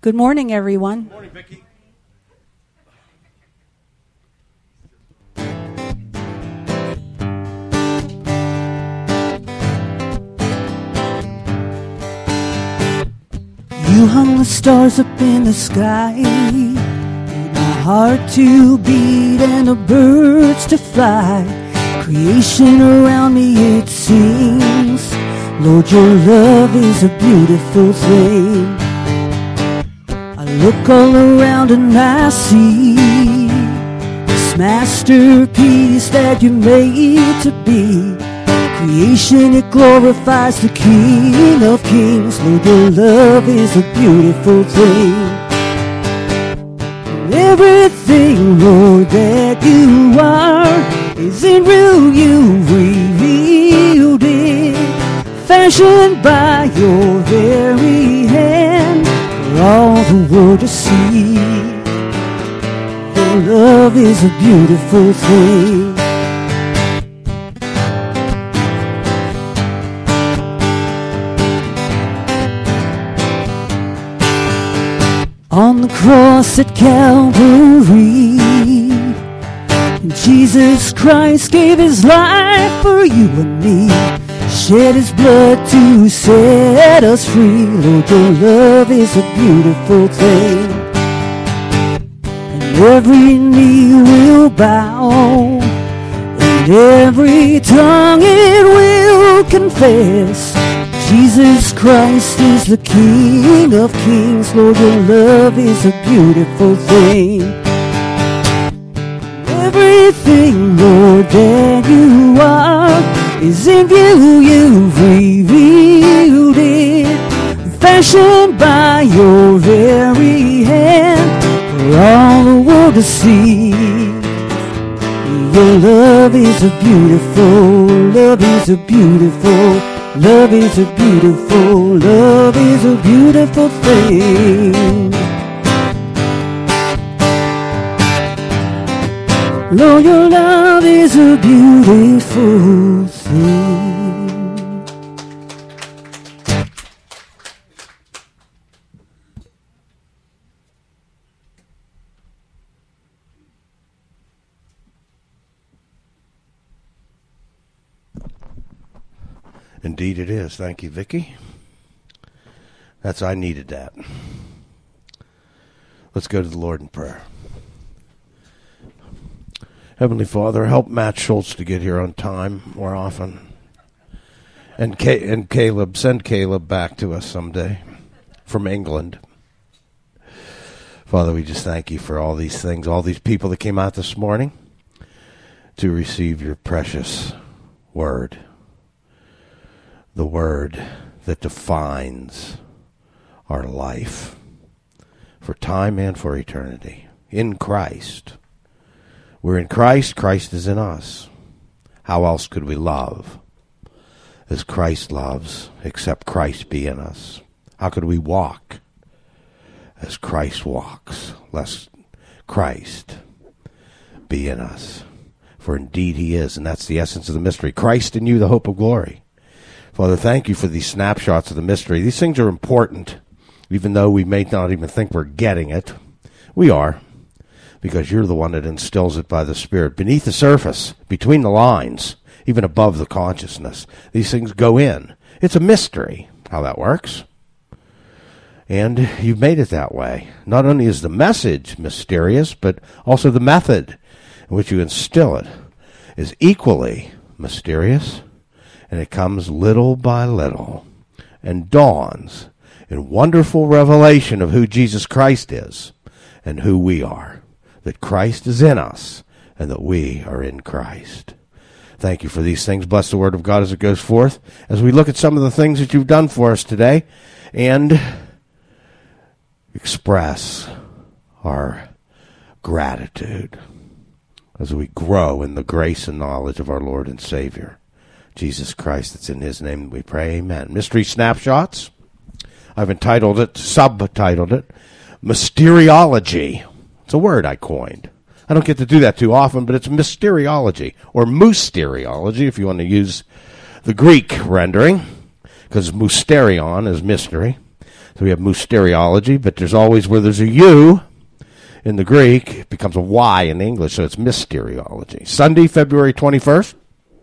Good morning, everyone. Good morning, Vicki. You hung the stars up in the sky, made my heart to beat and the birds to fly. Creation around me, it sings. Lord, your love is a beautiful thing. I look all around and I see this masterpiece that you made to be. Creation, it glorifies the King of Kings. Lord, your love is a beautiful thing. And everything, Lord, that you are isn't real, you revealed it, fashioned by your very hand for all the world to see. Your love is a beautiful thing. On the cross at Calvary, Jesus Christ gave his life for you and me, shed his blood to set us free. Lord, your love is a beautiful thing. And every knee will bow, and every tongue it will confess, Jesus Christ is the King of Kings. Lord, your love is a beautiful thing. Everything, Lord, that you are is in view, you've revealed it, fashioned by your very hand for all the world to see. Your love is a beautiful, love is a beautiful, love is a beautiful, love is a beautiful thing. Lord, your love is a beautiful thing. Indeed it is. Thank you, Vicki. I needed that. Let's go to the Lord in prayer. Heavenly Father, help Matt Schultz to get here on time more often. And Caleb, send Caleb back to us someday from England. Father, we just thank you for all these things, all these people that came out this morning to receive your precious word. The word that defines our life for time and for eternity. In Christ. We're in Christ. Christ is in us. How else could we love as Christ loves, except Christ be in us? How could we walk as Christ walks, lest Christ be in us? For indeed he is, and that's the essence of the mystery. Christ in you, the hope of glory. Father, thank you for these snapshots of the mystery. These things are important, even though we may not even think we're getting it. We are, because you're the one that instills it by the Spirit. Beneath the surface, between the lines, even above the consciousness, these things go in. It's a mystery how that works. And you've made it that way. Not only is the message mysterious, but also the method in which you instill it is equally mysterious. And it comes little by little and dawns in wonderful revelation of who Jesus Christ is and who we are. That Christ is in us and that we are in Christ. Thank you for these things. Bless the word of God as it goes forth. As we look at some of the things that you've done for us today and express our gratitude as we grow in the grace and knowledge of our Lord and Savior, Jesus Christ. It's in his name we pray, amen. Mystery Snapshots. I've subtitled it, Mysteriology. It's a word I coined. I don't get to do that too often, but it's mysteriology, or mysteriology if you want to use the Greek rendering, because mysterion is mystery. So we have mysteriology, but there's always, where there's a U in the Greek, it becomes a Y in English, so it's mysteriology. Sunday, February 21st,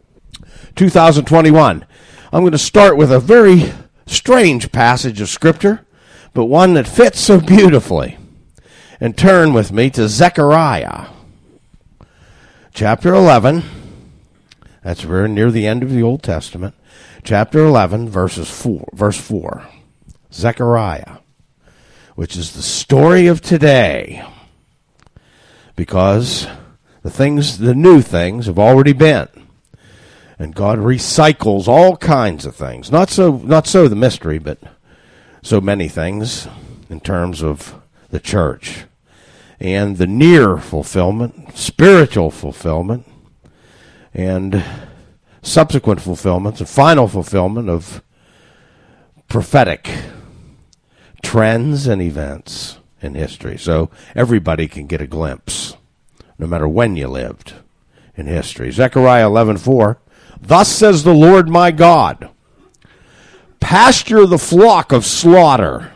2021. I'm going to start with a very strange passage of Scripture, but one that fits so beautifully. And turn with me to Zechariah, chapter 11. That's very near the end of the Old Testament. Chapter 11, verse 4. Zechariah, which is the story of today, because the new things have already been, and God recycles all kinds of things. Not so the mystery, but so many things in terms of the church and the near fulfillment, spiritual fulfillment, and subsequent fulfillments, and final fulfillment of prophetic trends and events in history. So everybody can get a glimpse, no matter when you lived in history. Zechariah 11:4, thus says the Lord my God, pasture the flock of slaughter.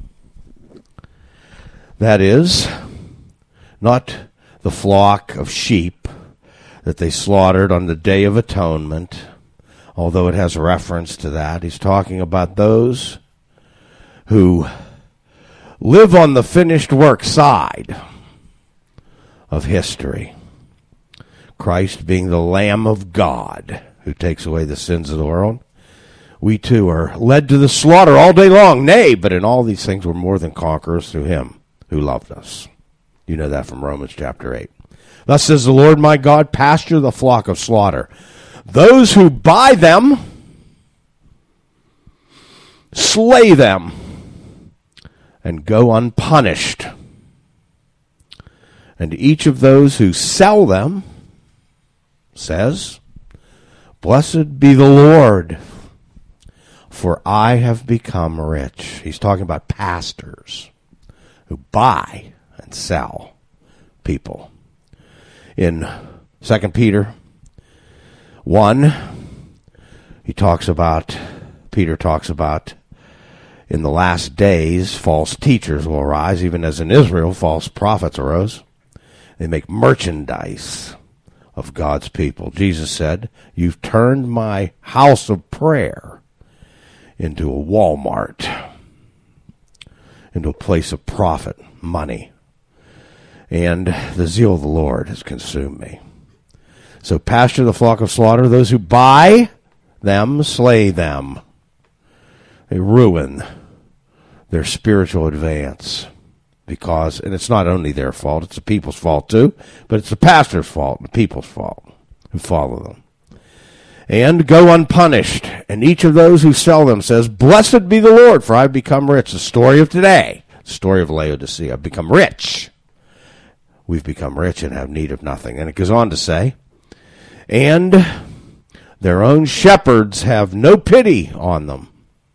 That is, not the flock of sheep that they slaughtered on the Day of Atonement, although it has reference to that. He's talking about those who live on the finished work side of history. Christ being the Lamb of God who takes away the sins of the world. We too are led to the slaughter all day long. Nay, but in all these things we're more than conquerors through him who loved us. You know that from Romans chapter 8. Thus says the Lord my God, pasture the flock of slaughter. Those who buy them, slay them, and go unpunished. And each of those who sell them says, blessed be the Lord, for I have become rich. He's talking about pastors who buy and sell people. In 2 Peter 1, Peter talks about in the last days false teachers will arise, even as in Israel false prophets arose. They make merchandise of God's people. Jesus said, you've turned my house of prayer into a Walmart, into a place of profit, money. And the zeal of the Lord has consumed me. So pasture the flock of slaughter. Those who buy them, slay them. They ruin their spiritual advance. Because, and it's not only their fault, it's the people's fault too, but it's the pastor's fault and the people's fault who follow them. And go unpunished. And each of those who sell them says, blessed be the Lord, for I've become rich. The story of today, the story of Laodicea. I've become rich. We've become rich and have need of nothing. And it goes on to say, and their own shepherds have no pity on them.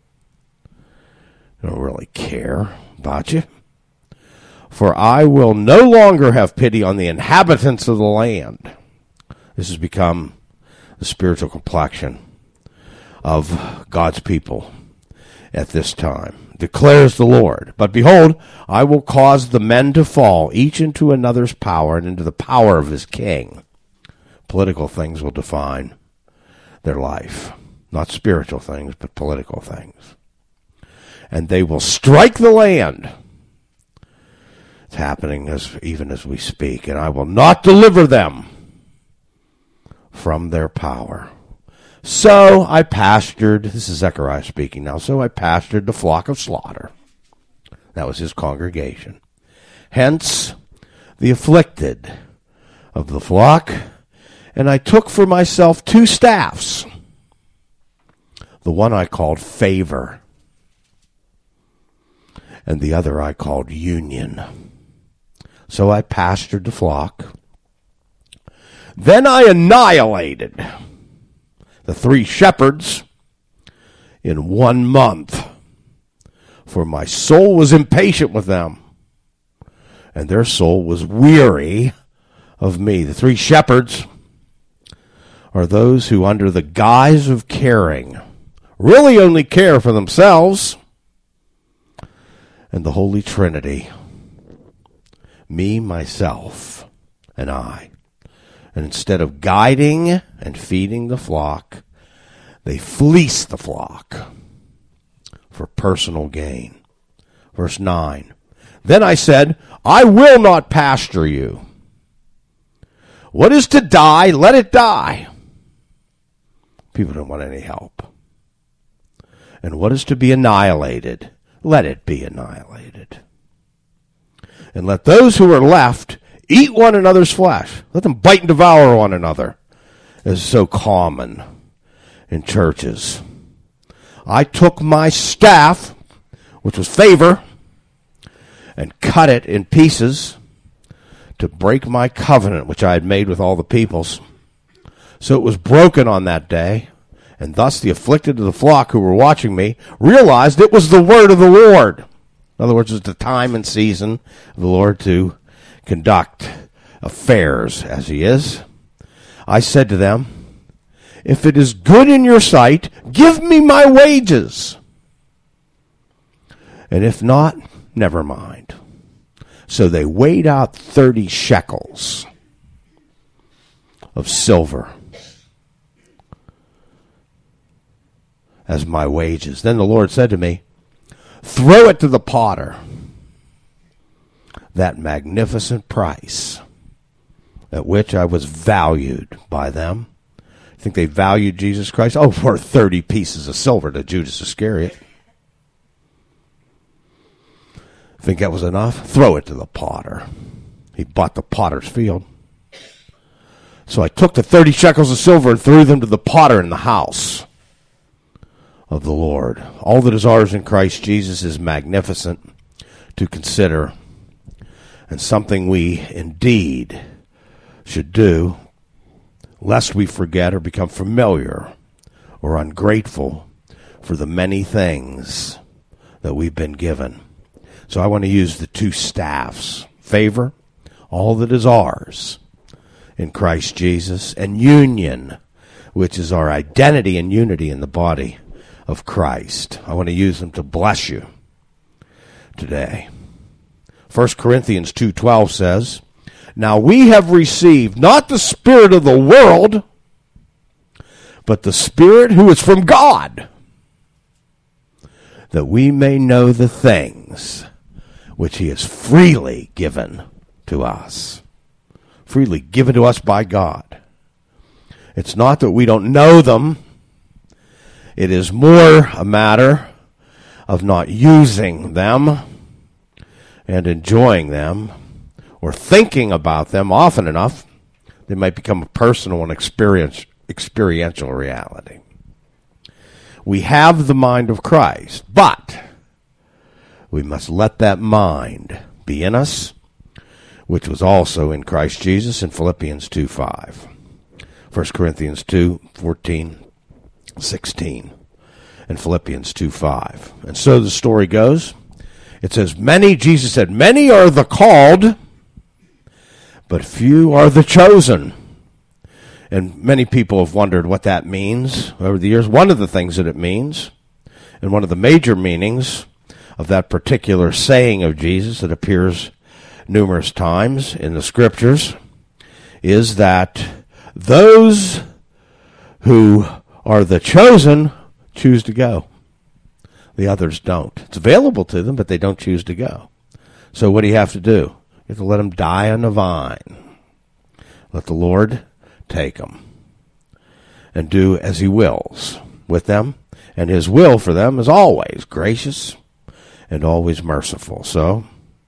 They don't really care about you. For I will no longer have pity on the inhabitants of the land. This has become the spiritual complexion of God's people at this time, declares the Lord. But behold, I will cause the men to fall, each into another's power and into the power of his king. Political things will define their life. Not spiritual things, but political things. And they will strike the land. It's happening even as we speak. And I will not deliver them from their power. So I pastured, this is Zechariah speaking now, so I pastured the flock of slaughter. That was his congregation. Hence, the afflicted of the flock. And I took for myself 2 staffs. The one I called favor, and the other I called union. So I pastured the flock. Then I annihilated the 3 shepherds in 1 month, for my soul was impatient with them, and their soul was weary of me. The 3 shepherds are those who, under the guise of caring, really only care for themselves, and the Holy Trinity, me, myself, and I. And instead of guiding and feeding the flock, they fleece the flock for personal gain. Verse 9, then I said, I will not pasture you. What is to die, let it die. People don't want any help. And what is to be annihilated, let it be annihilated. And let those who are left eat one another's flesh. Let them bite and devour one another, as is so common in churches. I took my staff, which was favor, and cut it in pieces to break my covenant, which I had made with all the peoples. So it was broken on that day, and thus the afflicted of the flock who were watching me realized it was the word of the Lord. In other words, it's the time and season of the Lord to conduct affairs as he is. I said to them, if it is good in your sight, give me my wages. And if not, never mind. So they weighed out 30 shekels of silver as my wages. Then the Lord said to me, throw it to the potter, that magnificent price at which I was valued by them. I think they valued Jesus Christ for 30 pieces of silver to Judas Iscariot. Think that was enough? Throw it to the potter. He bought the potter's field. So I took the 30 shekels of silver and threw them to the potter in the house of the Lord. All that is ours in Christ Jesus is magnificent to consider, and something we indeed should do, lest we forget or become familiar or ungrateful for the many things that we've been given. So I want to use the two staffs, favor, all that is ours in Christ Jesus, and union, which is our identity and unity in the body of Christ. I want to use them to bless you today. 1 Corinthians 2:12 says, now we have received not the spirit of the world, but the Spirit who is from God, that we may know the things which he has freely given to us. Freely given to us by God. It's not that we don't know them. It is more a matter of not using them and enjoying them or thinking about them often enough. They might become a personal and experiential reality. We have the mind of Christ, but we must let that mind be in us, which was also in Christ Jesus in Philippians 2:5. 1 Corinthians 2:14, 16, and Philippians 2:5. And so the story goes. It says, Jesus said, many are the called, but few are the chosen. And many people have wondered what that means over the years. One of the things that it means, and one of the major meanings of that particular saying of Jesus that appears numerous times in the scriptures, is that those who are the chosen choose to go. The others don't. It's available to them, but they don't choose to go. So what do you have to do? You have to let them die on the vine. Let the Lord take them and do as he wills with them. And his will for them is always gracious and always merciful. So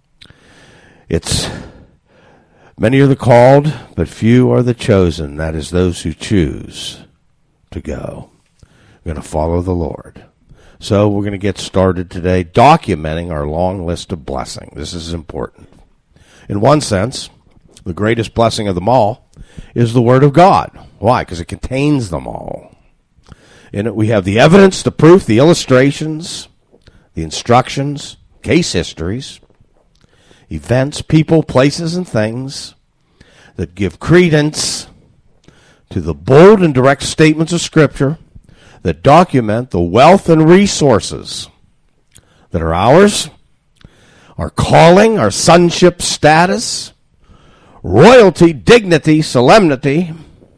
it's many are the called, but few are the chosen. That is those who choose to go. We're going to follow the Lord. So we're going to get started today documenting our long list of blessings. This is important. In one sense, the greatest blessing of them all is the Word of God. Why? Because it contains them all. In it we have the evidence, the proof, the illustrations, the instructions, case histories, events, people, places, and things that give credence to the bold and direct statements of Scripture that document the wealth and resources that are ours our calling, our sonship status, royalty, dignity, solemnity,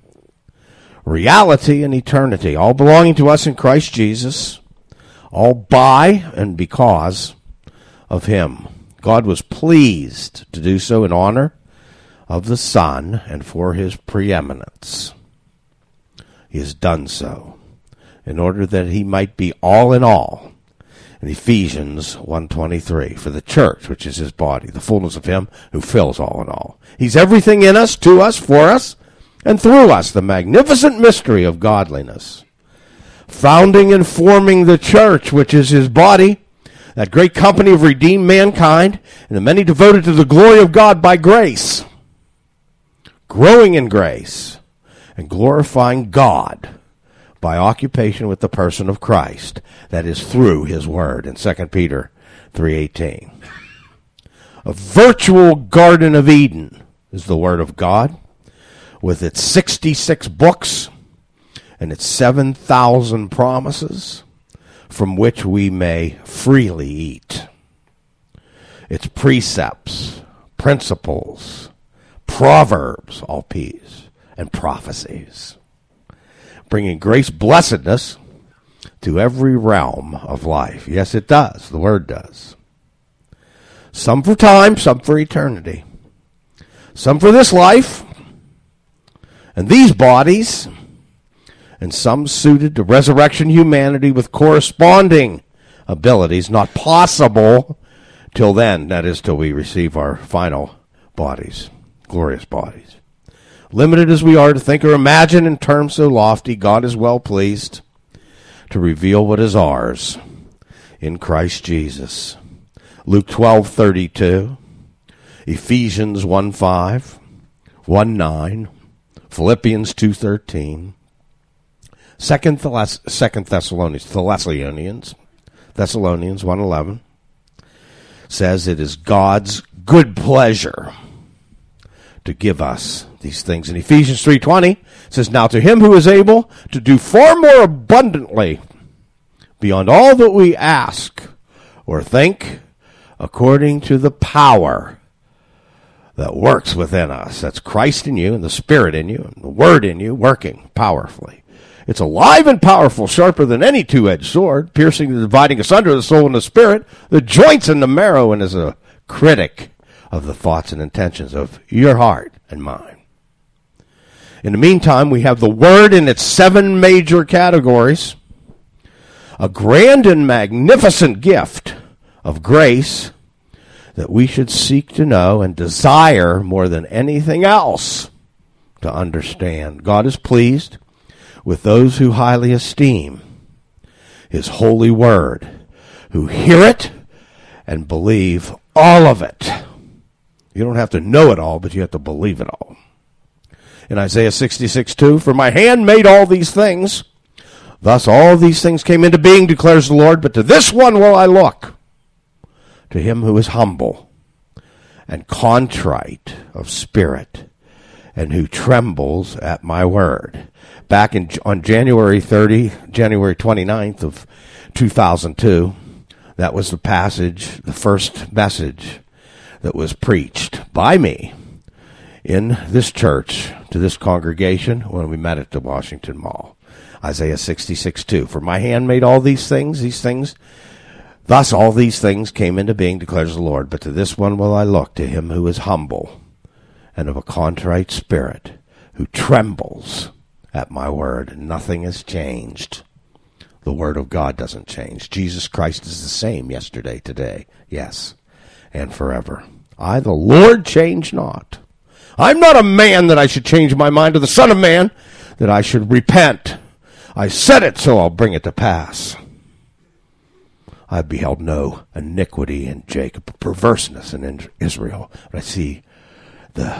reality, and eternity, all belonging to us in Christ Jesus, all by and because of him. God was pleased to do so in honor of the Son and for his preeminence. He has done so in order that he might be all in all. In Ephesians 1:23, for the church, which is his body, the fullness of him who fills all in all. He's everything in us, to us, for us, and through us, the magnificent mystery of godliness. Founding and forming the church, which is his body, that great company of redeemed mankind, and the many devoted to the glory of God by grace. Growing in grace, and glorifying God by occupation with the person of Christ, that is through his word, in 2 Peter 3:18. A virtual Garden of Eden is the word of God, with its 66 books and its 7,000 promises, from which we may freely eat. Its precepts, principles, proverbs, all P's, and prophecies, bringing grace, blessedness to every realm of life. Yes, it does. The Word does. Some for time, some for eternity. Some for this life and these bodies, and some suited to resurrection humanity with corresponding abilities, not possible till then, that is, till we receive our final bodies, glorious bodies. Limited as we are to think or imagine in terms so lofty, God is well pleased to reveal what is ours in Christ Jesus. Luke 12:32, Ephesians 1:5, 1:9, Philippians 2:13, Second Thessalonians 1:11 says it is God's good pleasure to give us these things. In Ephesians 3:20 it says, now to him who is able to do far more abundantly beyond all that we ask or think, according to the power that works within us. That's Christ in you and the Spirit in you and the Word in you working powerfully. It's alive and powerful, sharper than any two-edged sword, piercing and dividing asunder the soul and the spirit, the joints and the marrow, and is a critic of the thoughts and intentions of your heart and mine. In the meantime, we have the Word in its 7 major categories, a grand and magnificent gift of grace that we should seek to know and desire more than anything else to understand. God is pleased with those who highly esteem his holy word, who hear it and believe all of it. You don't have to know it all, but you have to believe it all. In Isaiah 66:2, for my hand made all these things, thus all these things came into being, declares the Lord, but to this one will I look, to him who is humble and contrite of spirit, and who trembles at my word. Back on January 29th of 2002, that was the first message that was preached by me in this church to this congregation when we met at the Washington Mall. Isaiah 66:2. For my hand made all these things, thus all these things came into being, declares the Lord. But to this one will I look, to him who is humble and of a contrite spirit, who trembles at my word. Nothing has changed. The word of God doesn't change. Jesus Christ is the same yesterday, today, yes, and forever. I, the Lord, change not. I'm not a man that I should change my mind, or the Son of Man that I should repent. I said it, so I'll bring it to pass. I beheld no iniquity in Jacob, perverseness in Israel, but I see the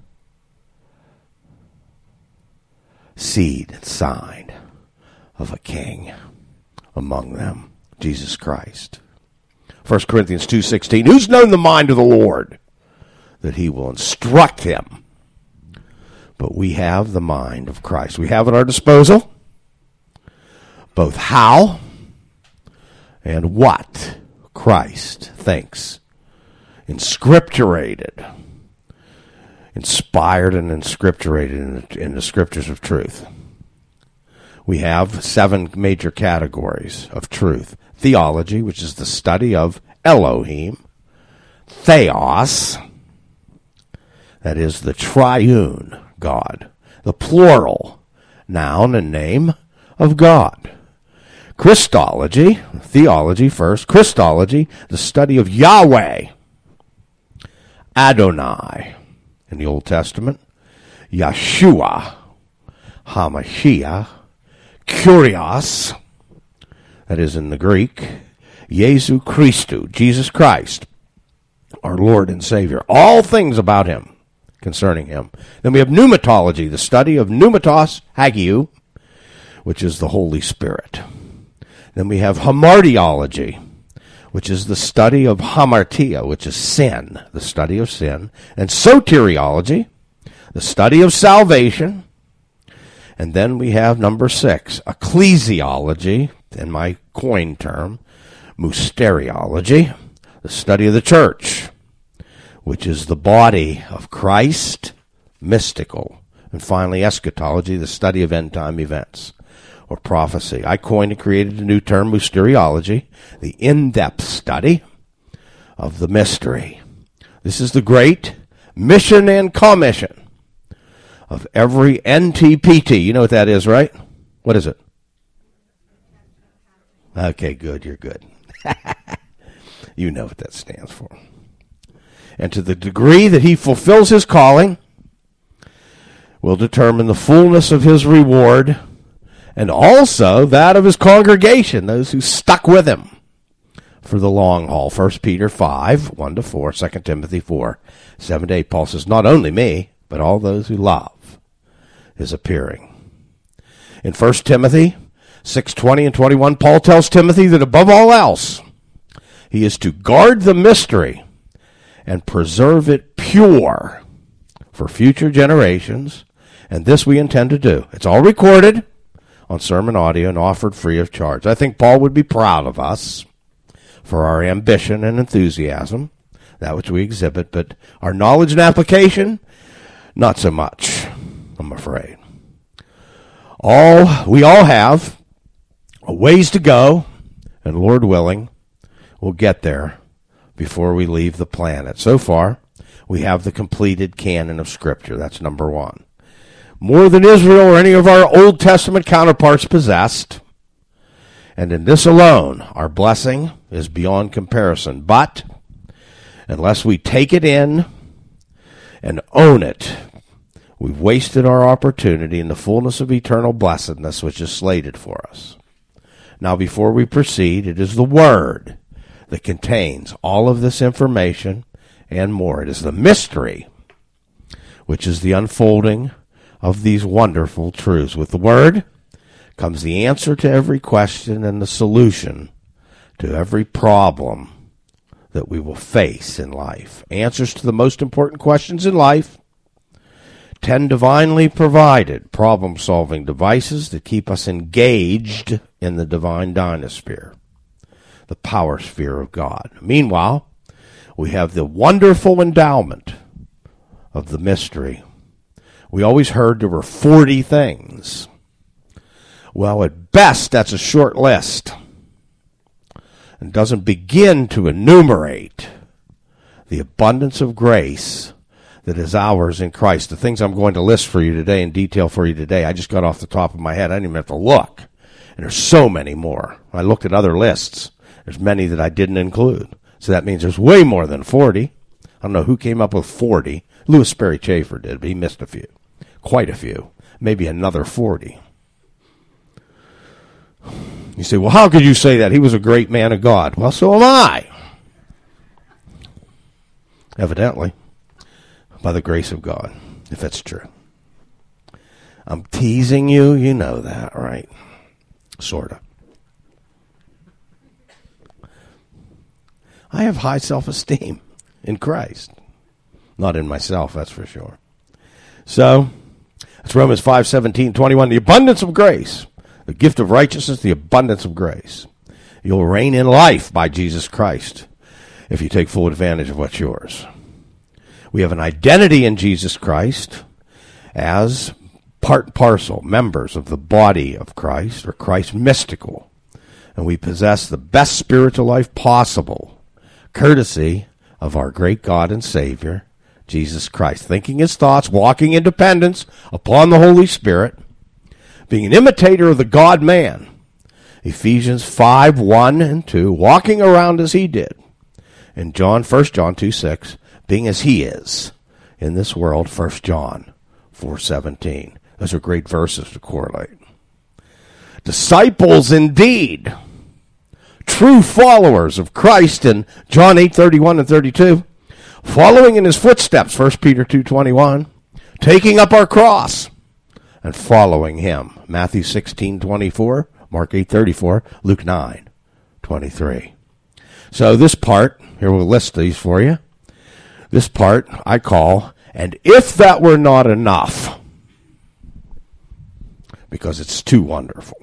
seed and sign of a king among them, Jesus Christ. 1 Corinthians 2:16, who's known the mind of the Lord, that he will instruct him? But we have the mind of Christ. We have at our disposal both how and what Christ thinks inscripturated, inspired and inscripturated in the scriptures of truth. We have 7 major categories of truth. Theology, which is the study of Elohim. Theos, that is the triune God, the plural noun and name of God. Christology, theology first. Christology, the study of Yahweh. Adonai, in the Old Testament. Yeshua, Hamashiach. Kyrios, that is in the Greek. Jesu Christou, Jesus Christ, our Lord and Savior. All things about him, concerning him. Then we have pneumatology, the study of pneumatos hagiou, which is the Holy Spirit. Then we have hamartiology, which is the study of hamartia, which is sin, the study of sin. And soteriology, the study of salvation. And then we have number 6, ecclesiology, in my coin term, mysteriology, the study of the church, which is the body of Christ, mystical. And finally, eschatology, the study of end-time events or prophecy. I coined and created a new term, mysteriology, the in-depth study of the mystery. This is the great mission and commission of every NTPT. You know what that is, right? What is it? Okay, good. You're good. You know what that stands for. And to the degree that he fulfills his calling will determine the fullness of his reward and also that of his congregation, those who stuck with him for the long haul. 1 Peter 5, 1-4, 2 Timothy 4, 7-8. Paul says, not only me, but all those who love his appearing. In 1 Timothy 6:20 and 21, Paul tells Timothy that above all else, he is to guard the mystery and preserve it pure for future generations, and this we intend to do. It's all recorded on sermon audio and offered free of charge. I think Paul would be proud of us for our ambition and enthusiasm, that which we exhibit, but our knowledge and application, not so much, I'm afraid. We all have a ways to go, and Lord willing, we'll get there before we leave the planet. So far, we have the completed canon of Scripture. That's number 1. More than Israel or any of our Old Testament counterparts possessed. And in this alone, our blessing is beyond comparison. But unless we take it in and own it, we've wasted our opportunity in the fullness of eternal blessedness which is slated for us. Now, before we proceed, it is the Word that contains all of this information and more. It is the mystery, which is the unfolding of these wonderful truths. With the Word comes the answer to every question and the solution to every problem that we will face in life. Answers to the most important questions in life. 10 divinely provided problem-solving devices that keep us engaged in the divine dynasphere, the power sphere of God. Meanwhile, we have the wonderful endowment of the mystery. We always heard there were 40 things. Well, at best, that's a short list and doesn't begin to enumerate the abundance of grace that is ours in Christ. The things I'm going to list for you today in detail for you today, I just got off the top of my head. I didn't even have to look. And there's so many more. I looked at other lists. There's many that I didn't include. So that means there's way more than 40. I don't know who came up with 40. Louis Sperry Chafer did, but he missed a few. Quite a few. Maybe another 40. You say, well, how could you say that? He was a great man of God. Well, so am I. Evidently. By the grace of God, if it's true. I'm teasing you. You know that, right? Sort of. I have high self-esteem in Christ. Not in myself, that's for sure. So, that's Romans 5:17-21. The abundance of grace. The gift of righteousness, the abundance of grace. You'll reign in life by Jesus Christ. if you take full advantage of what's yours. We have an identity in Jesus Christ as part and parcel members of the body of Christ, or Christ mystical. And we possess the best spiritual life possible, courtesy of our great God and Savior, Jesus Christ, thinking his thoughts, walking in dependence upon the Holy Spirit, being an imitator of the God-man, Ephesians 5, 1 and 2, walking around as he did, and 1 John 2, 6, being as he is in this world, 1 John 4, 17. Those are great verses to correlate. Disciples indeed, true followers of Christ in John 8, 31 and 32, following in his footsteps, 1 Peter 2:21, taking up our cross and following him, Matthew 16:24, Mark 8:34, Luke 9:23. So this part, here we'll list these for you. This part I call, and if that were not enough, because it's too wonderful.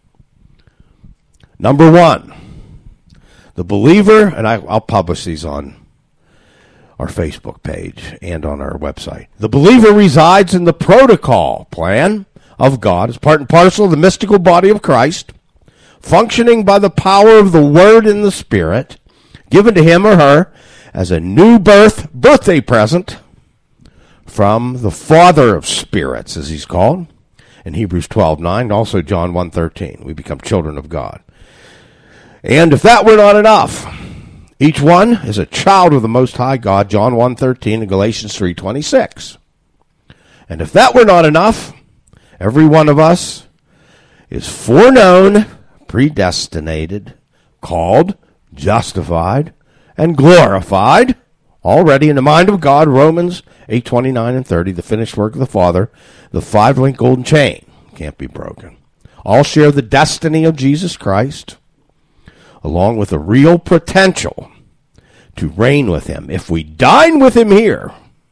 Number one, the believer, and I'll publish these on our Facebook page and on our website. The believer resides in the protocol plan of God as part and parcel of the mystical body of Christ, functioning by the power of the Word and the Spirit, given to him or her as a new birthday present from the Father of spirits, as he's called, in Hebrews 12:9, also John 1:13. We become children of God. And if that were not enough, each one is a child of the Most High God, John 1:13 and Galatians 3:26. And if that were not enough, every one of us is foreknown, predestinated, called, justified, and glorified already in the mind of God, Romans 8:29 and 30, the finished work of the Father, the 5-link golden chain can't be broken. All share the destiny of Jesus Christ, along with a real potential to reign with him. If we dine with him here,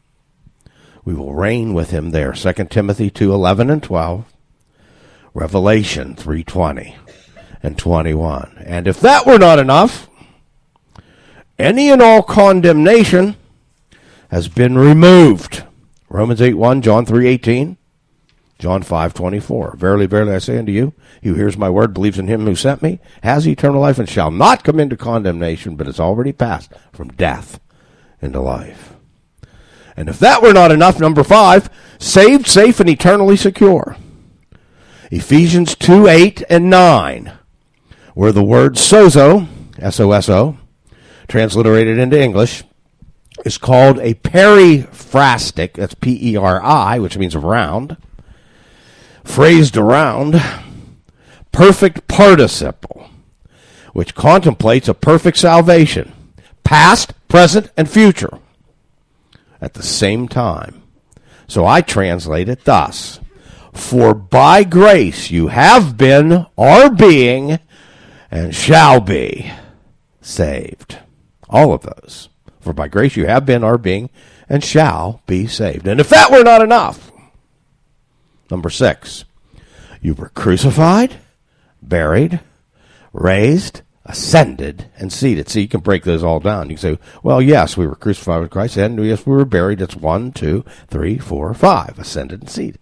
we will reign with him there. 2 Timothy 2:11 and 12, Revelation 3:20 and 21. And if that were not enough, any and all condemnation has been removed. Romans 8:1, John 3:18, John 5:24. Verily, verily, I say unto you, he who hears my word, believes in him who sent me, has eternal life, and shall not come into condemnation, but is already passed from death into life. And if that were not enough, number 5, saved, safe, and eternally secure. Ephesians 2:8 and 9, where the word sozo, S-O-S-O, transliterated into English, is called a periphrastic, that's P-E-R-I, which means around, phrased around, perfect participle, which contemplates a perfect salvation, past, present, and future, at the same time. So I translate it thus: for by grace you have been, are being, and shall be saved. All of those. For by grace you have been, are being, and shall be saved. And if that were not enough, number 6, you were crucified, buried, raised, ascended, and seated. See, you can break those all down. You can say, well, yes, we were crucified with Christ, and yes, we were buried. That's 1, 2, 3, 4, 5, ascended and seated.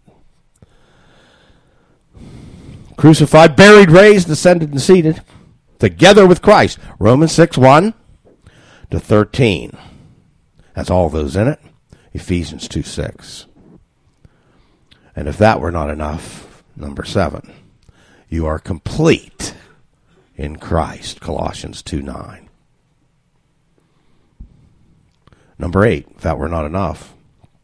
Crucified, buried, raised, ascended, and seated, together with Christ. Romans 6, 1 to 13. That's all those in it. Ephesians 2, 6. And if that were not enough, number 7, you are complete in Christ. Colossians 2, 9. Number 8, if that were not enough,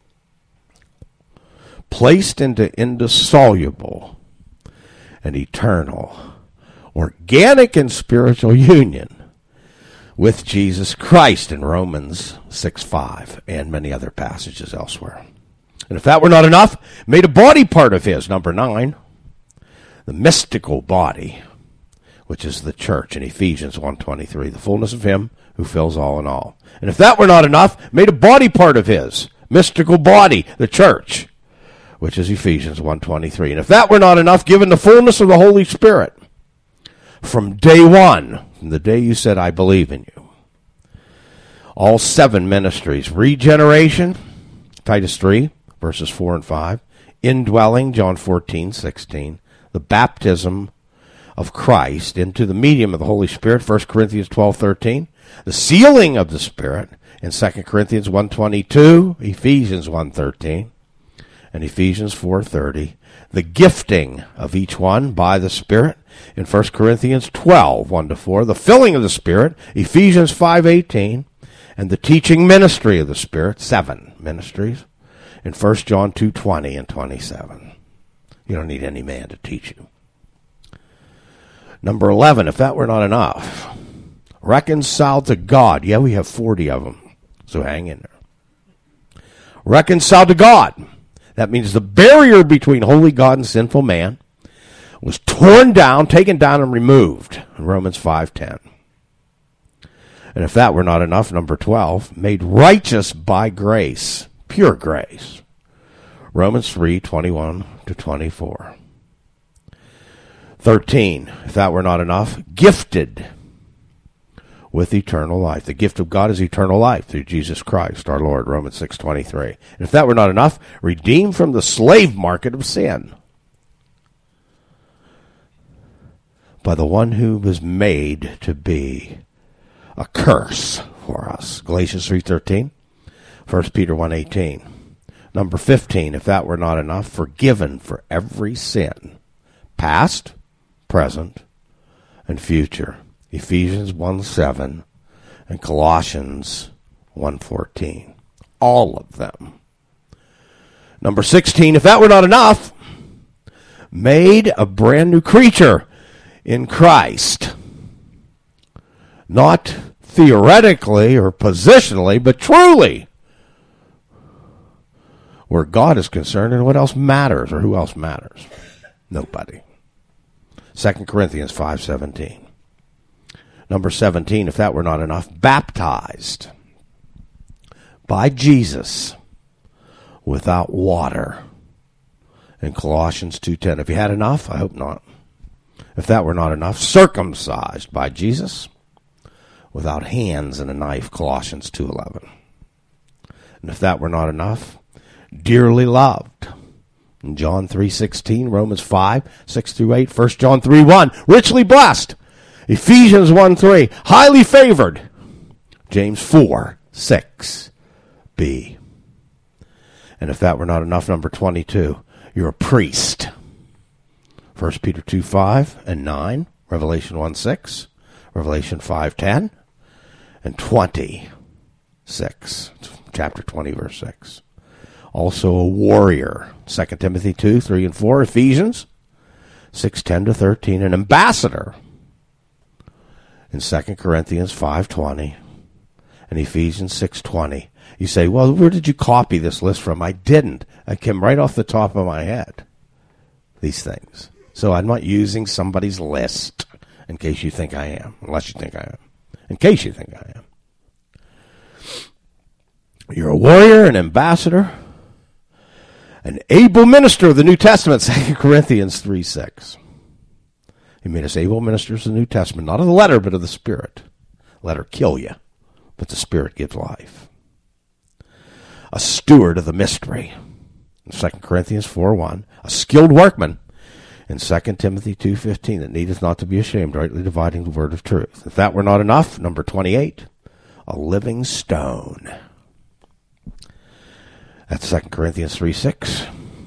placed into indissoluble and eternal, organic and spiritual union with Jesus Christ in Romans 6:5 and many other passages elsewhere. And if that were not enough, made a body part of his, number 9, the mystical body, which is the church in Ephesians 1:23, the fullness of him who fills all in all. And if that were not enough, made a body part of his, mystical body, the church, which is Ephesians 1:23. And if that were not enough, given the fullness of the Holy Spirit, from day one, from the day you said, I believe in you, All 7 ministries. Regeneration, Titus 3, verses 4 and 5. Indwelling, John 14:16. The baptism of Christ into the medium of the Holy Spirit, 1 Corinthians 12:13. The sealing of the Spirit in 2 Corinthians 1:22, Ephesians 1:13, and Ephesians 4:30. The gifting of each one by the Spirit in 1 Corinthians 12, 1-4. The filling of the Spirit, Ephesians 5:18. And the teaching ministry of the Spirit, 7 ministries, in 1 John 2:20 and 27. You don't need any man to teach you. Number 11, if that were not enough, reconciled to God. Yeah, we have 40 of them, so hang in there. Reconciled to God. That means the barrier between holy God and sinful man was torn down, taken down, and removed in Romans 5:10. And if that were not enough, number 12, made righteous by grace, pure grace. Romans 3:21-24. 13, if that were not enough, gifted with eternal life. The gift of God is eternal life through Jesus Christ, our Lord, Romans 6:23. And if that were not enough, redeemed from the slave market of sin by the one who was made to be a curse for us. Galatians 3:13, 1 Peter 1:18. Number 15, if that were not enough, forgiven for every sin, past, present, and future. Ephesians 1:7 and Colossians 1:14. All of them. Number 16, if that were not enough, made a brand new creature in Christ. Not theoretically or positionally, but truly. Where God is concerned, and what else matters, or who else matters? Nobody. 2 Corinthians 5:17. Number 17, if that were not enough, baptized by Jesus without water in Colossians 2:10. If you had enough, I hope not. If that were not enough, circumcised by Jesus without hands and a knife, Colossians 2:11. And if that were not enough, dearly loved in John 3:16, Romans 5:6-8, 1 John 3:1, richly blessed, Ephesians 1:3, highly favored, James 4:6b. And if that were not enough, number 22, you're a priest. 1 Peter 2:5 and 9, Revelation 1:6, Revelation 5:10, and 26, chapter 20, verse 6. Also a warrior, 2 Timothy 2:3 and 4, Ephesians 6:10-13, an ambassador in 2 Corinthians 5:20 and Ephesians 6:20. You say, well, where did you copy this list from? I didn't. I came right off the top of my head, these things. So I'm not using somebody's list in case you think I am, unless you think I am. In case you think I am. You're a warrior, an ambassador, an able minister of the New Testament, 2 Corinthians 3:6. He made us able ministers of the New Testament, not of the letter, but of the Spirit. Letter kill you, but the Spirit gives life. A steward of the mystery, in 2 Corinthians 4:1. A skilled workman, in 2 Timothy 2:15, that needeth not to be ashamed, rightly dividing the word of truth. If that were not enough, number 28, a living stone. That's 2 Corinthians 3:6.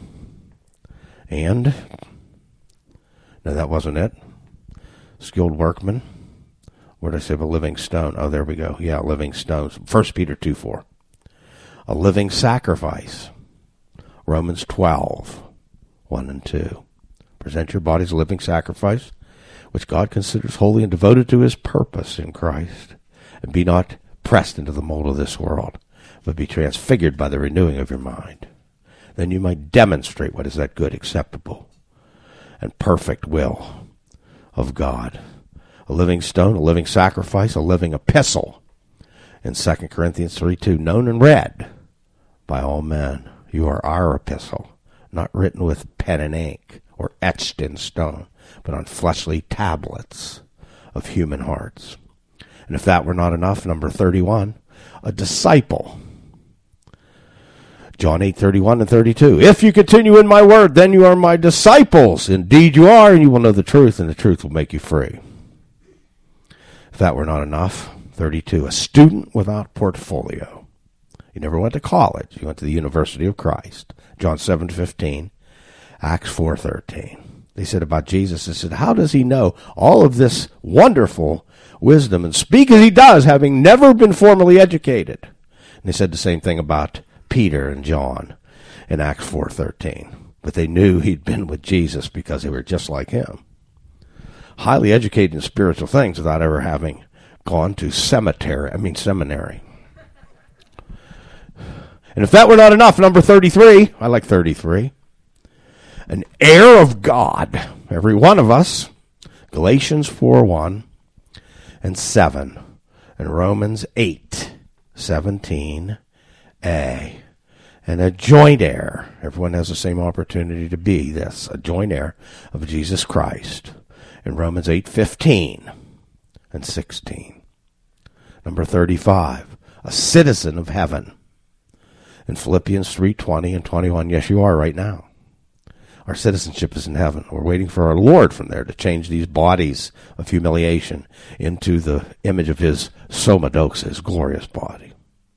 And, no, that wasn't it. Skilled workman. What did I say about living stone? Oh, there we go. Yeah, living stones. 1 Peter 2:4. A living sacrifice. Romans 12:1 and 2. Present your bodies a living sacrifice, which God considers holy and devoted to his purpose in Christ. And be not pressed into the mold of this world, but be transfigured by the renewing of your mind. Then you might demonstrate what is that good, acceptable, and perfect will of God. A living stone, a living sacrifice, a living epistle. In 2 Corinthians 3:2, known and read by all men. You are our epistle, not written with pen and ink or etched in stone, but on fleshly tablets of human hearts. And if that were not enough, number 31, a disciple. John 8:31 and 32. If you continue in my word, then you are my disciples. Indeed you are, and you will know the truth, and the truth will make you free. If that were not enough, 32. A student without portfolio. You never went to college. You went to the University of Christ. John 7:15. Acts 4:13. They said about Jesus, they said, how does he know all of this wonderful wisdom and speak as he does, having never been formally educated? And they said the same thing about Peter and John in Acts 4:13. But they knew he'd been with Jesus because they were just like him. Highly educated in spiritual things without ever having gone to seminary. And if that were not enough, number 33, I like 33, an heir of God, every one of us, Galatians 4:1 and 7, and Romans 8:17a, and a joint heir. Everyone has the same opportunity to be this, a joint heir of Jesus Christ, in Romans 8:15 and 16. Number 35, a citizen of heaven, in Philippians 3:20 and 21. Yes, you are right now. Our citizenship is in heaven. We're waiting for our Lord from there to change these bodies of humiliation into the image of his somadoxa, his glorious body.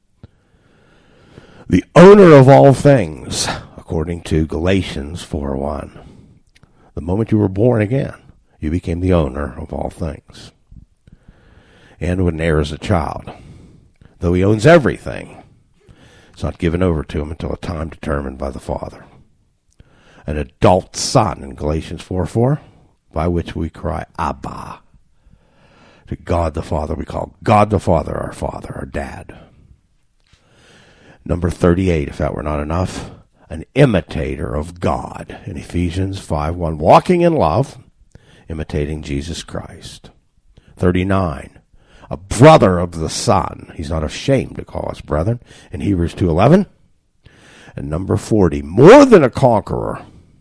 The owner of all things, according to Galatians 4:1. The moment you were born again, you became the owner of all things. And when an heir is a child, though he owns everything, it's not given over to him until a time determined by the Father. An adult son in Galatians 4:4, by which we cry, Abba. To God the Father, we call God the Father, our dad. Number 38, if that were not enough, an imitator of God in Ephesians 5:1, walking in love, imitating Jesus Christ. 39, a brother of the Son. He's not ashamed to call us brethren in Hebrews 2:11. And number 40, more than a conqueror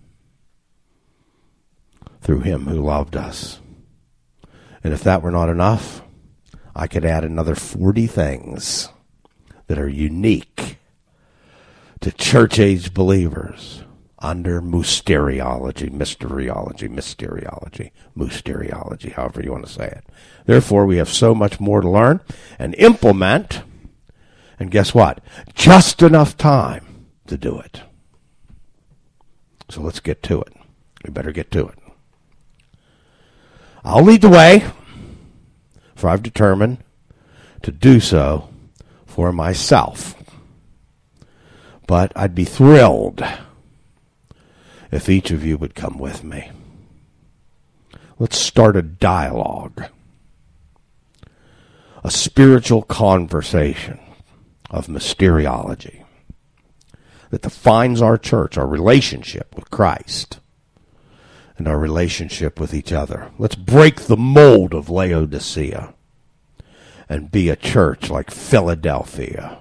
through him who loved us. And if that were not enough, I could add another 40 things that are unique to church-age believers under mysteriology, however you want to say it. Therefore, we have so much more to learn and implement, and guess what? Just enough time to do it. So let's get to it. We better get to it. I'll lead the way, for I've determined to do so for myself. But I'd be thrilled if each of you would come with me. Let's start a dialogue, a spiritual conversation of mysteriology that defines our church, our relationship with Christ, and our relationship with each other. Let's break the mold of Laodicea and be a church like Philadelphia,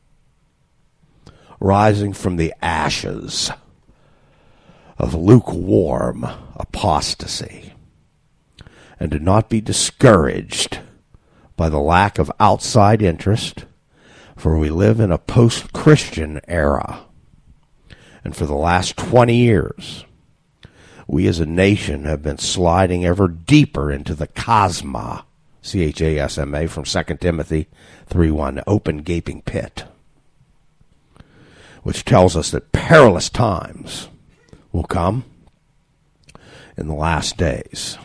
rising from the ashes of lukewarm apostasy, and to not be discouraged by the lack of outside interest, for we live in a post-Christian era. And for the last 20 years, we as a nation have been sliding ever deeper into the chasma, C-H-A-S-M-A, from 2 Timothy 3:1, open gaping pit, which tells us that perilous times will come in the last days.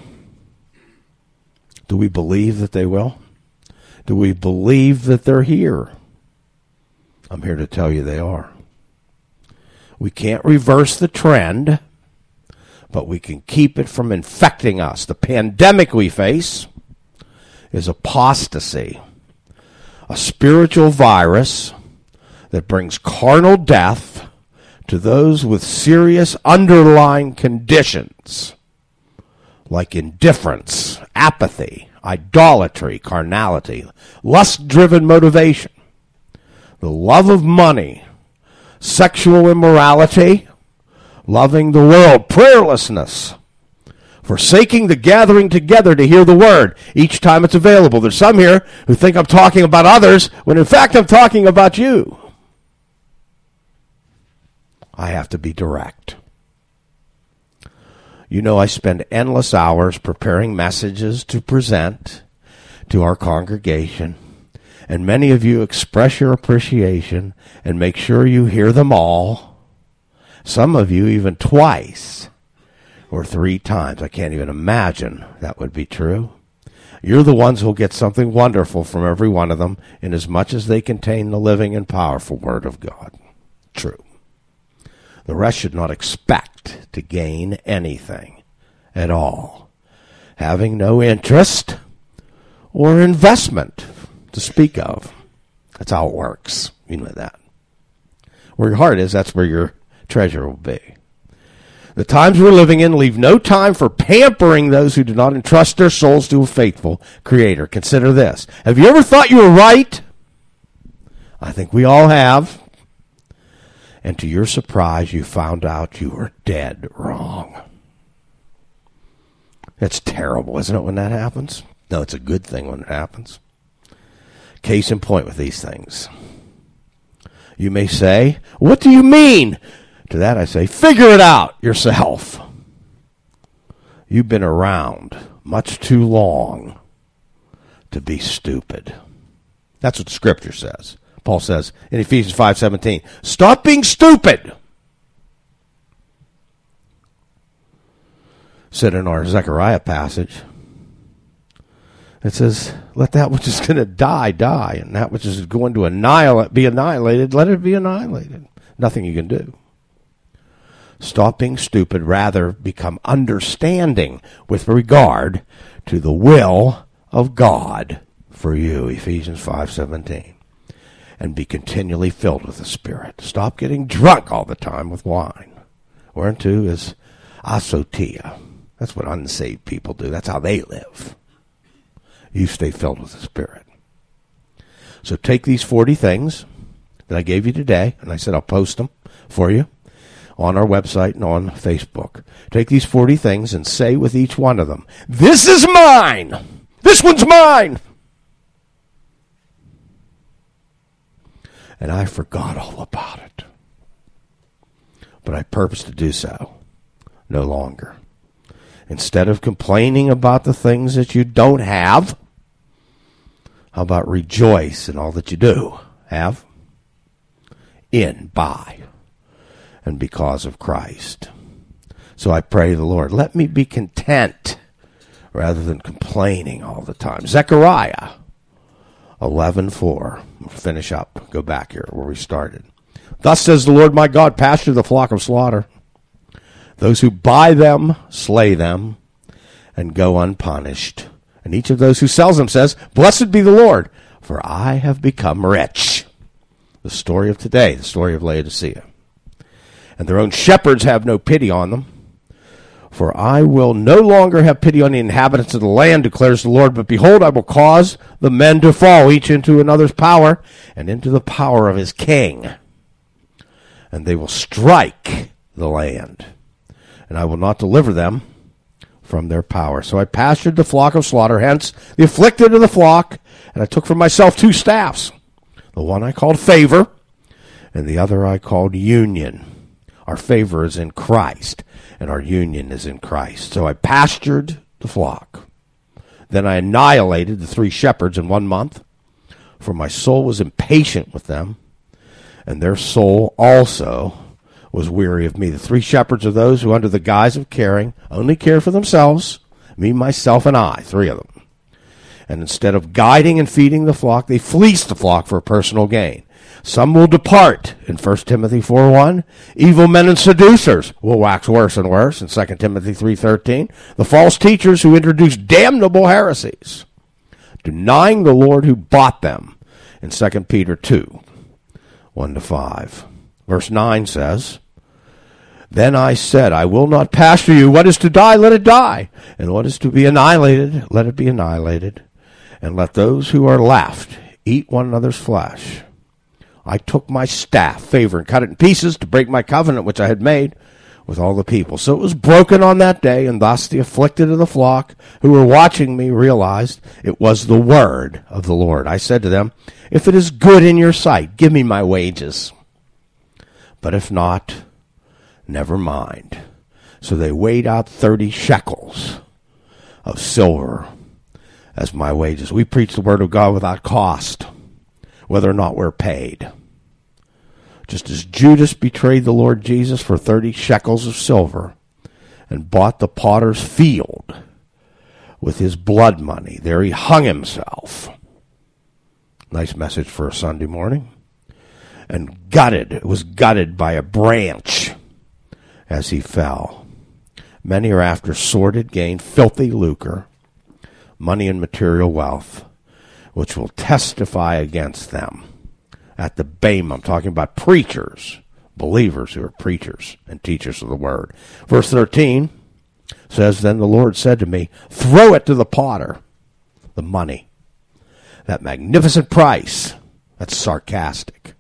Do we believe that they will? Do we believe that they're here? I'm here to tell you they are. We can't reverse the trend, but we can keep it from infecting us. The pandemic we face is apostasy, a spiritual virus that brings carnal death to those with serious underlying conditions like indifference, apathy, idolatry, carnality, lust-driven motivation, the love of money, sexual immorality, loving the world, prayerlessness, Forsaking the gathering together to hear the word each time it's available. There's some here who think I'm talking about others when in fact I'm talking about you. I have to be direct. You know, I spend endless hours preparing messages to present to our congregation, and many of you express your appreciation and make sure you hear them all. Some of you even twice or 3 times. I can't even imagine that would be true. You're the ones who'll get something wonderful from every one of them, inasmuch as they contain the living and powerful Word of God. True. The rest should not expect to gain anything at all, having no interest or investment to speak of. That's how it works. You know that. Where your heart is, that's where your treasure will be. The times we're living in leave no time for pampering those who do not entrust their souls to a faithful Creator. Consider this. Have you ever thought you were right? I think we all have. And to your surprise, you found out you were dead wrong. It's terrible, isn't it, when that happens? No, it's a good thing when it happens. Case in point with these things. You may say, what do you mean? To that I say, figure it out yourself. You've been around much too long to be stupid. That's what the Scripture says. Paul says in Ephesians 5:17, stop being stupid. Said in our Zechariah passage, it says, let that which is going to die, die, and that which is going to be annihilated, let it be annihilated. Nothing you can do. Stop being stupid, rather become understanding with regard to the will of God for you, Ephesians 5:17. And be continually filled with the Spirit. Stop getting drunk all the time with wine. Whereunto is asotia. That's what unsaved people do. That's how they live. You stay filled with the Spirit. So take these 40 things that I gave you today, and I said I'll post them for you on our website and on Facebook. Take these 40 things and say with each one of them, this is mine! This one's mine! And I forgot all about it. But I purpose to do so no longer. Instead of complaining about the things that you don't have, how about rejoice in all that you do have? In, by, and because of Christ. So I pray the Lord, let me be content rather than complaining all the time. Zechariah 11:4. We'll finish up. Go back here where we started. Thus says the Lord my God, pasture the flock of slaughter. Those who buy them, slay them, and go unpunished. And each of those who sells them says, blessed be the Lord, for I have become rich. The story of today, the story of Laodicea. And their own shepherds have no pity on them. For I will no longer have pity on the inhabitants of the land, declares the Lord. But behold, I will cause the men to fall, each into another's power, and into the power of his king. And they will strike the land. And I will not deliver them from their power. So I pastured the flock of slaughter, hence the afflicted of the flock. And I took for myself 2 staffs. The one I called favor, and the other I called union. Our favor is in Christ, and our union is in Christ. So I pastured the flock. Then I annihilated the 3 shepherds in 1 month, for my soul was impatient with them, and their soul also was weary of me. The 3 shepherds are those who, under the guise of caring, only care for themselves, me, myself, and I, 3 of them. And instead of guiding and feeding the flock, they fleece the flock for personal gain. Some will depart, in 1 Timothy 4:1. Evil men and seducers will wax worse and worse, in 2 Timothy 3:13. The false teachers who introduce damnable heresies, denying the Lord who bought them, in 2 Peter 2:1-5. Verse 9 says, Then I said, I will not pasture you. What is to die, let it die. And what is to be annihilated, let it be annihilated. And let those who are left eat one another's flesh. I took my staff, favor, and cut it in pieces to break my covenant which I had made with all the people. So it was broken on that day, and thus the afflicted of the flock who were watching me realized it was the word of the Lord. I said to them, if it is good in your sight, give me my wages. But if not, never mind. So they weighed out 30 shekels of silver as my wages. We preach the word of God without cost, whether or not we're paid. Just as Judas betrayed the Lord Jesus for 30 shekels of silver and bought the potter's field with his blood money, there he hung himself. Nice message for a Sunday morning. And was gutted by a branch as he fell. Many are after sordid gain, filthy lucre, money and material wealth, which will testify against them. At the Bema, I'm talking about preachers, believers who are preachers and teachers of the word. Verse 13 says, then the Lord said to me, throw it to the potter, the money, that magnificent price, that's sarcastic,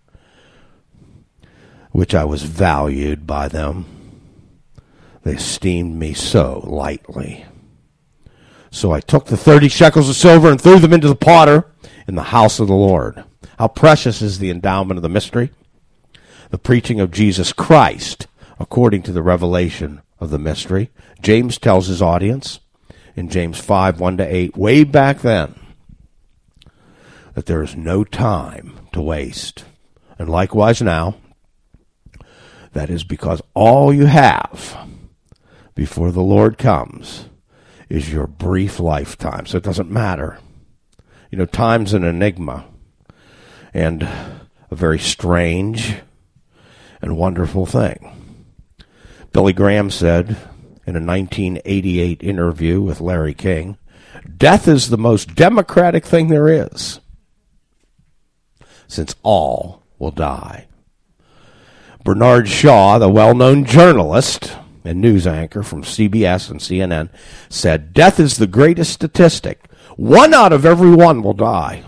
which I was valued by them. They esteemed me so lightly. So I took the 30 shekels of silver and threw them into the potter in the house of the Lord. How precious is the endowment of the mystery, the preaching of Jesus Christ, according to the revelation of the mystery. James tells his audience in James 5, 1-8, way back then, that there is no time to waste. And likewise now, that is because all you have before the Lord comes is your brief lifetime. So it doesn't matter. You know, time's an enigma and a very strange and wonderful thing. Billy Graham said in a 1988 interview with Larry King, death is the most democratic thing there is, since all will die. Bernard Shaw, the well-known journalist and news anchor from CBS and CNN, said, death is the greatest statistic. 1 out of every 1 will die.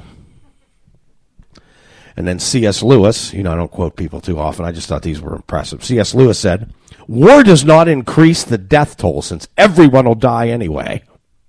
And then C.S. Lewis, I don't quote people too often, I just thought these were impressive. C.S. Lewis said, war does not increase the death toll since everyone will die anyway.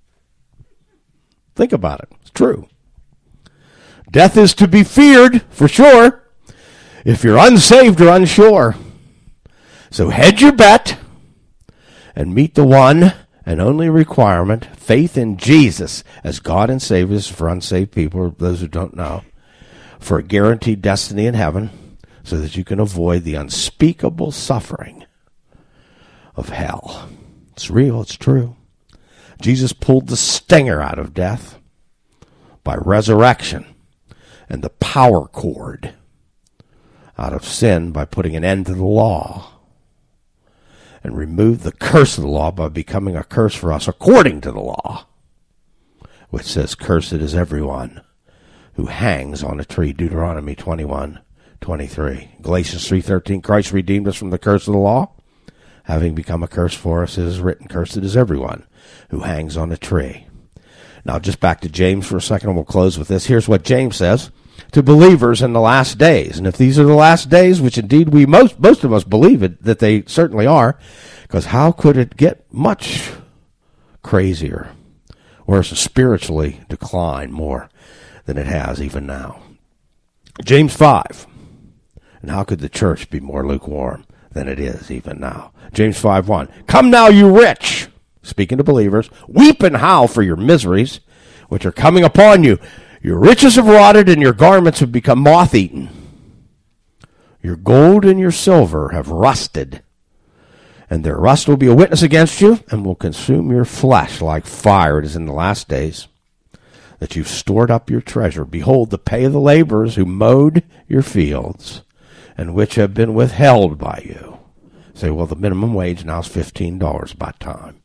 Think about it. It's true. Death is to be feared, for sure, if you're unsaved or unsure. So hedge your bet and meet the one and only requirement, faith in Jesus as God and Savior for unsaved people, or those who don't know, for a guaranteed destiny in heaven, so that you can avoid the unspeakable suffering of hell. It's real, it's true. Jesus pulled the stinger out of death by resurrection, and the power cord out of sin by putting an end to the law, and removed the curse of the law by becoming a curse for us according to the law, which says, cursed is everyone who hangs on a tree, Deuteronomy 21:23. Galatians 3:13, Christ redeemed us from the curse of the law, having become a curse for us. It is written, cursed is everyone who hangs on a tree. Now just back to James for a second, and we'll close with this. Here's what James says to believers in the last days. And if these are the last days, which indeed we most of us believe it, that they certainly are, because how could it get much crazier or spiritually decline more than it has even now? James 5. And how could the church be more lukewarm than it is even now? James 5:1. Come now, you rich, speaking to believers, weep and howl for your miseries, which are coming upon you. Your riches have rotted, and your garments have become moth-eaten. Your gold and your silver have rusted, and their rust will be a witness against you, and will consume your flesh like fire. It is in the last days that you've stored up your treasure. Behold, the pay of the laborers who mowed your fields, and which have been withheld by you. Say, well, the minimum wage now is $15, about time.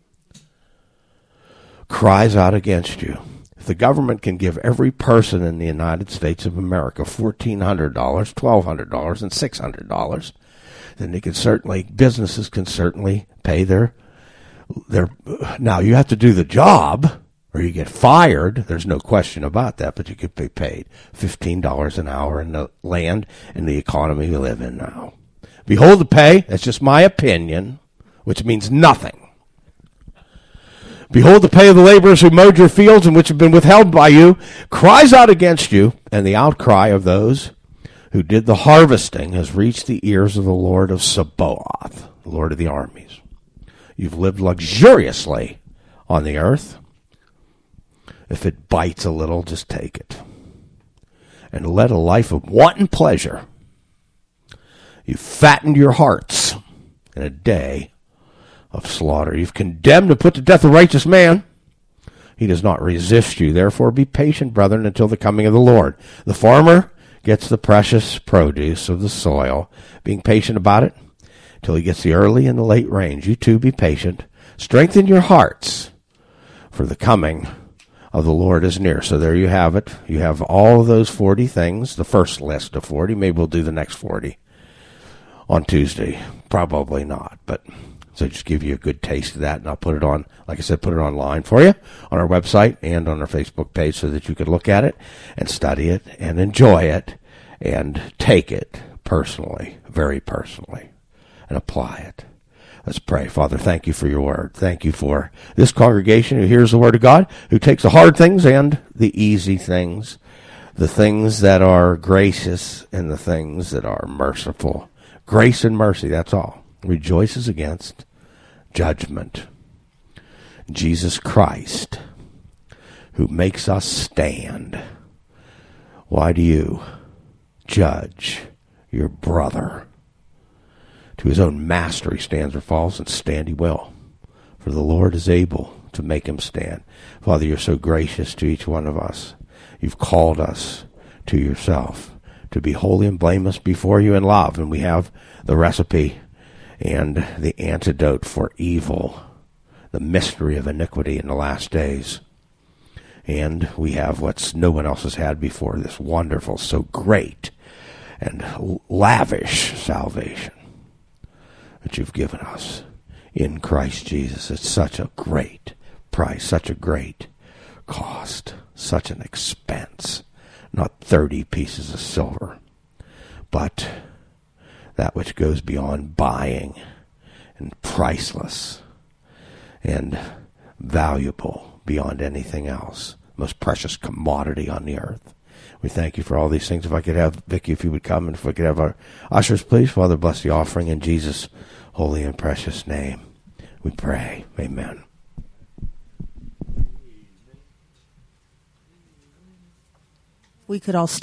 Cries out against you. If the government can give every person in the United States of America $1,400, $1,200, and $600, then they can certainly, businesses can certainly pay their. Now, you have to do the job, or you get fired. There's no question about that, but you could be paid $15 an hour in the land and the economy we live in now. Behold the pay, that's just my opinion, which means nothing. Behold the pay of the laborers who mowed your fields and which have been withheld by you, cries out against you, and the outcry of those who did the harvesting has reached the ears of the Lord of Sabaoth, the Lord of the armies. You've lived luxuriously on the earth. If it bites a little, just take it. And led a life of wanton pleasure. You've fattened your hearts in a day of slaughter. You've condemned and put to death a righteous man. He does not resist you. Therefore be patient, brethren, until the coming of the Lord. The farmer gets the precious produce of the soil, being patient about it till he gets the early and the late rains. You too be patient. Strengthen your hearts, for the coming of the Lord is near. So there you have it. You have all of those 40 things, the first list of 40. Maybe we'll do the next 40 on Tuesday. Probably not, but so just give you a good taste of that, and I'll put it on, like I said, put it online for you on our website and on our Facebook page so that you can look at it and study it and enjoy it and take it personally, very personally, and apply it. Let's pray. Father, thank you for your word. Thank you for this congregation who hears the word of God, who takes the hard things and the easy things, the things that are gracious and the things that are merciful. Grace and mercy, that's all. Rejoices against judgment. Jesus Christ, who makes us stand. Why do you judge your brother? To his own master he stands or falls, and stand he will. For the Lord is able to make him stand. Father, you're so gracious to each one of us. You've called us to yourself, to be holy and blameless before you in love. And we have the recipe and the antidote for evil, the mystery of iniquity in the last days. And we have what no one else has had before, this wonderful, so great, and lavish salvation that you've given us in Christ Jesus. It's such a great price, such a great cost, such an expense. Not 30 pieces of silver, but that which goes beyond buying and priceless and valuable beyond anything else. Most precious commodity on the earth. We thank you for all these things. If I could have Vicki, if you would come, and if we could have our ushers, please. Father, bless the offering in Jesus' holy and precious name. We pray. Amen. We could all